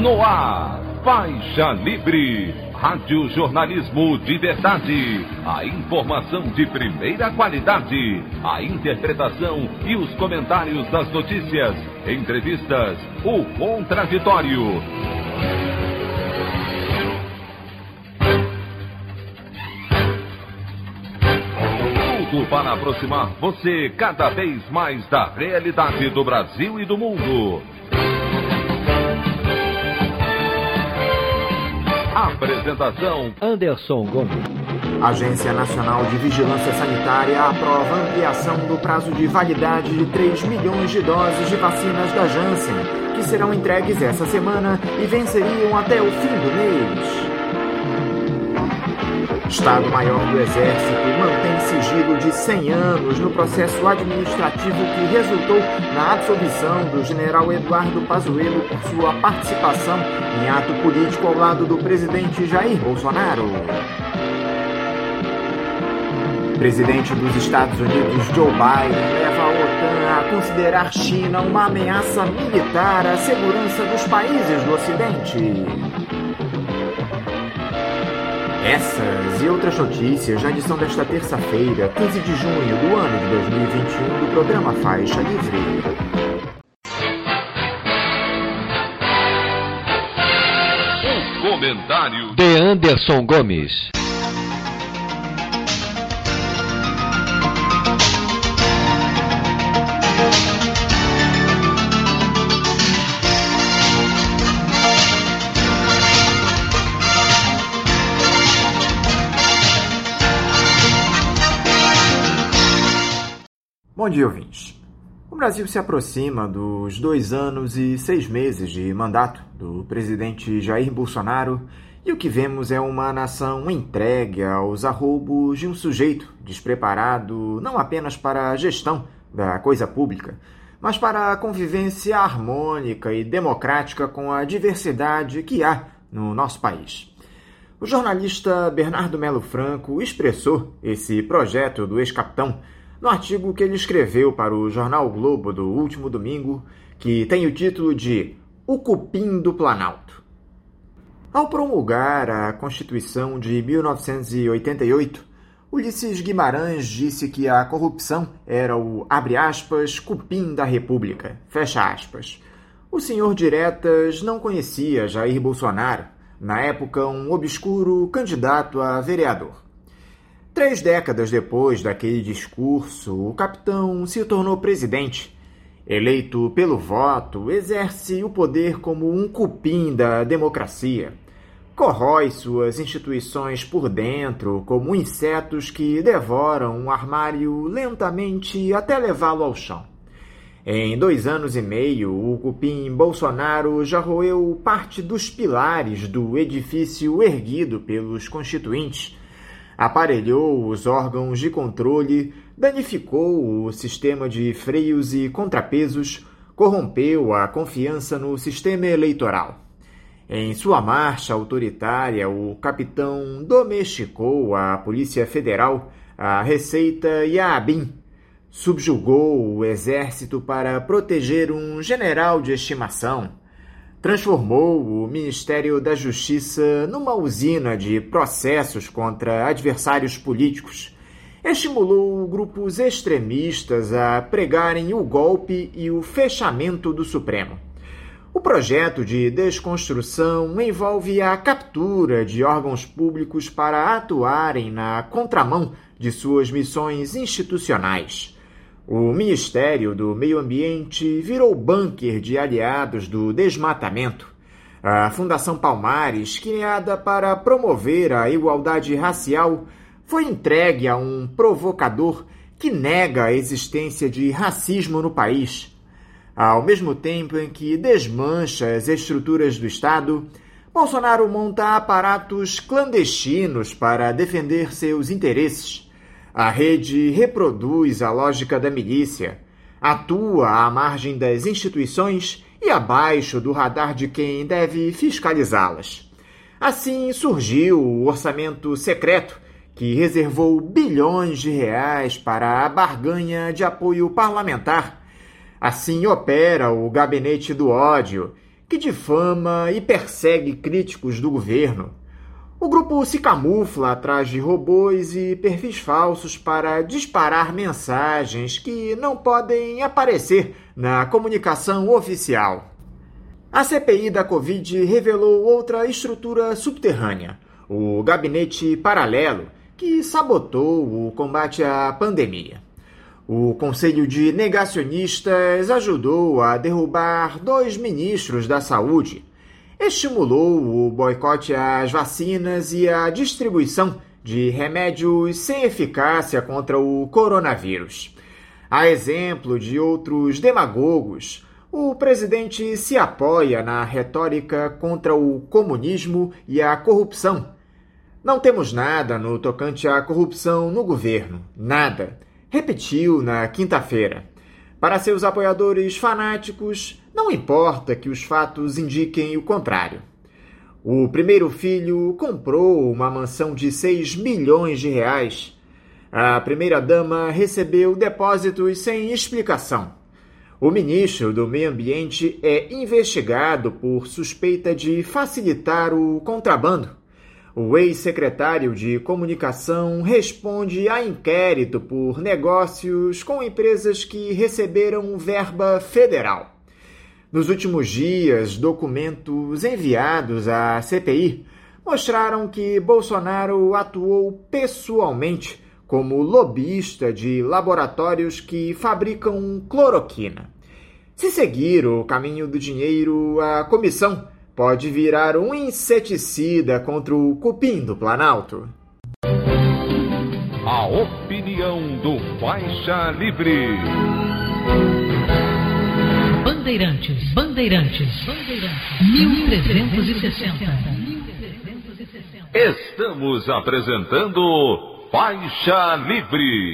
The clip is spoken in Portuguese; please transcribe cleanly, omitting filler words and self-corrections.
No ar, Faixa Livre, rádio jornalismo de verdade, a informação de primeira qualidade, a interpretação e os comentários das notícias, entrevistas, o contraditório. Tudo para aproximar você cada vez mais da realidade do Brasil e do mundo. Apresentação: Anderson Gomes. Agência Nacional de Vigilância Sanitária aprova ampliação do prazo de validade de 3 milhões de doses de vacinas da Janssen, que serão entregues essa semana e venceriam até o fim do mês. Estado-Maior do Exército mantém sigilo de 100 anos no processo administrativo que resultou na absolvição do general Eduardo Pazuello por sua participação em ato político ao lado do presidente Jair Bolsonaro. O presidente dos Estados Unidos, Joe Biden, leva a OTAN a considerar China uma ameaça militar à segurança dos países do Ocidente. Essas e outras notícias na edição desta terça-feira, 15 de junho do ano de 2021, do programa Faixa Livre. O comentário de Anderson Gomes. Bom dia, ouvintes. O Brasil se aproxima dos 2 anos e 6 meses de mandato do presidente Jair Bolsonaro e o que vemos é uma nação entregue aos arroubos de um sujeito despreparado não apenas para a gestão da coisa pública, mas para a convivência harmônica e democrática com a diversidade que há no nosso país. O jornalista Bernardo Melo Franco expressou esse projeto do ex-capitão no artigo que ele escreveu para o Jornal Globo do último domingo, que tem o título de O Cupim do Planalto. Ao promulgar a Constituição de 1988, Ulisses Guimarães disse que a corrupção era o, abre aspas, cupim da República, fecha aspas. O senhor Diretas não conhecia Jair Bolsonaro, na época um obscuro candidato a vereador. 3 décadas depois daquele discurso, o capitão se tornou presidente. Eleito pelo voto, exerce o poder como um cupim da democracia. Corrói suas instituições por dentro como insetos que devoram um armário lentamente até levá-lo ao chão. Em 2 anos e meio, o cupim Bolsonaro já roeu parte dos pilares do edifício erguido pelos constituintes, aparelhou os órgãos de controle, danificou o sistema de freios e contrapesos, corrompeu a confiança no sistema eleitoral. Em sua marcha autoritária, o capitão domesticou a Polícia Federal, a Receita e a ABIN, subjugou o Exército para proteger um general de estimação, transformou o Ministério da Justiça numa usina de processos contra adversários políticos, estimulou grupos extremistas a pregarem o golpe e o fechamento do Supremo. O projeto de desconstrução envolve a captura de órgãos públicos para atuarem na contramão de suas missões institucionais. O Ministério do Meio Ambiente virou bunker de aliados do desmatamento. A Fundação Palmares, criada para promover a igualdade racial, foi entregue a um provocador que nega a existência de racismo no país. Ao mesmo tempo em que desmancha as estruturas do Estado, Bolsonaro monta aparatos clandestinos para defender seus interesses. A rede reproduz a lógica da milícia, atua à margem das instituições e abaixo do radar de quem deve fiscalizá-las. Assim surgiu o orçamento secreto, que reservou bilhões de reais para a barganha de apoio parlamentar. Assim opera o Gabinete do Ódio, que difama e persegue críticos do governo. O grupo se camufla atrás de robôs e perfis falsos para disparar mensagens que não podem aparecer na comunicação oficial. A CPI da Covid revelou outra estrutura subterrânea, o Gabinete Paralelo, que sabotou o combate à pandemia. O Conselho de Negacionistas ajudou a derrubar 2 ministros da Saúde, estimulou o boicote às vacinas e a distribuição de remédios sem eficácia contra o coronavírus. A exemplo de outros demagogos, o presidente se apoia na retórica contra o comunismo e a corrupção. Não temos nada no tocante à corrupção no governo, nada, repetiu na quinta-feira. Para seus apoiadores fanáticos, não importa que os fatos indiquem o contrário. O primeiro filho comprou uma mansão de 6 milhões de reais. A primeira-dama recebeu depósitos sem explicação. O ministro do Meio Ambiente é investigado por suspeita de facilitar o contrabando. O ex-secretário de Comunicação responde a inquérito por negócios com empresas que receberam verba federal. Nos últimos dias, documentos enviados à CPI mostraram que Bolsonaro atuou pessoalmente como lobista de laboratórios que fabricam cloroquina. Se seguir o caminho do dinheiro, a comissão pode virar um inseticida contra o cupim do Planalto. A opinião do Faixa Livre. Bandeirantes, 1360. Estamos apresentando Faixa Livre.